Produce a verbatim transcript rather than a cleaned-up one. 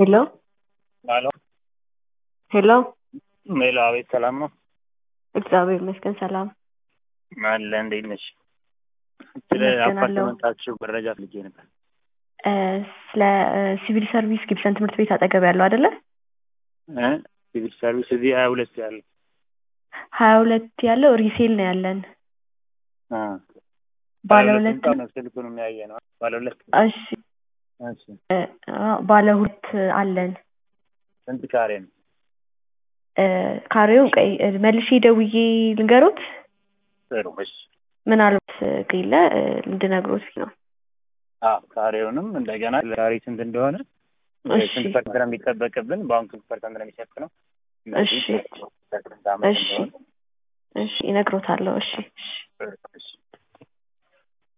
ሄሎ ሄሎ ሄሎ ሜላ አቤት፣ ሰላም ነው? እግዚአብሔር ይመስገን ሰላም አለ። እንዴት ነሽ? ስለ እመስገናለሁ። አፓርትመንታችሁ መረጃ ፈልጌ ነበር። እ ስለ ሲቪል ሰርቪስ ጊብሰን ትምህርት ቤት አጠገብ ያለው አይደለ? እ ሲቪል ሰርቪስ እዚህ ሀያ ሁለት ያለው ሀያ ሁለት ያለው ሪሴል ነው ያለን። አ ባለ ሁለት ነው ስልኩን የሚያየ ነው። ባለ ሁለት እሺ እሺ። እ ባለ ሁለት አለን። ስንት ካሬ ነው? እ ካሬው ቀይ መልሼ ደውዬ ልንገሮት። ጥሩ እሺ። ምናልባት ከሌለ እንድነግሮት ነው። አዎ ካሬውንም እንደገና ካሬ ስንት እንደሆነ እሺ ስንት ፐርሰንት ነው የሚጠበቅብን፣ ባንክ ስንት ፐርሰንት ነው የሚሸፍነው? እሺ እሺ እሺ እነግሮታለሁ። እሺ እሺ እሺ